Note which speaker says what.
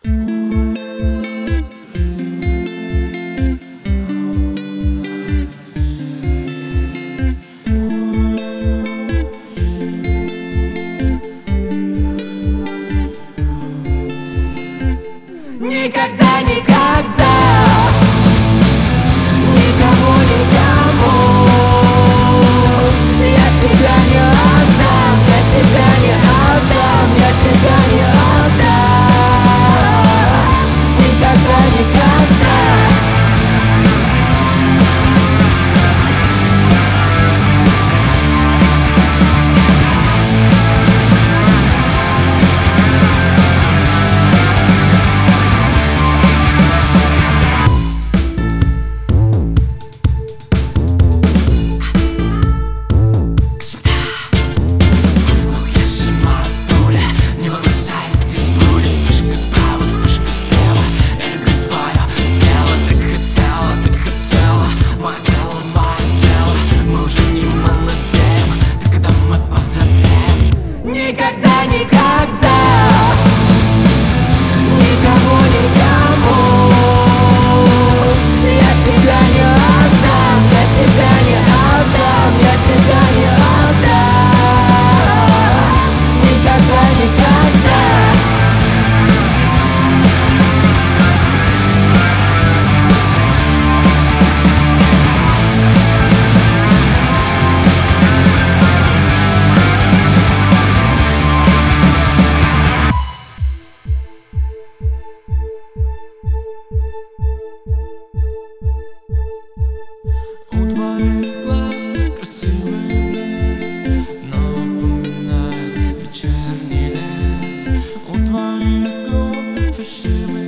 Speaker 1: Никогда, никогда, никому, никому я тебя не отдам, я тебя не отдам, я тебя не отдам. Никогда, никогда. Никогда, никогда, никому, никому я тебя не отдам, я тебя не отдам, я тебя не отдам. Никогда, никогда.
Speaker 2: У твоих глаз красивый блеск напоминает вечерний лес. У твоих губ фальшивый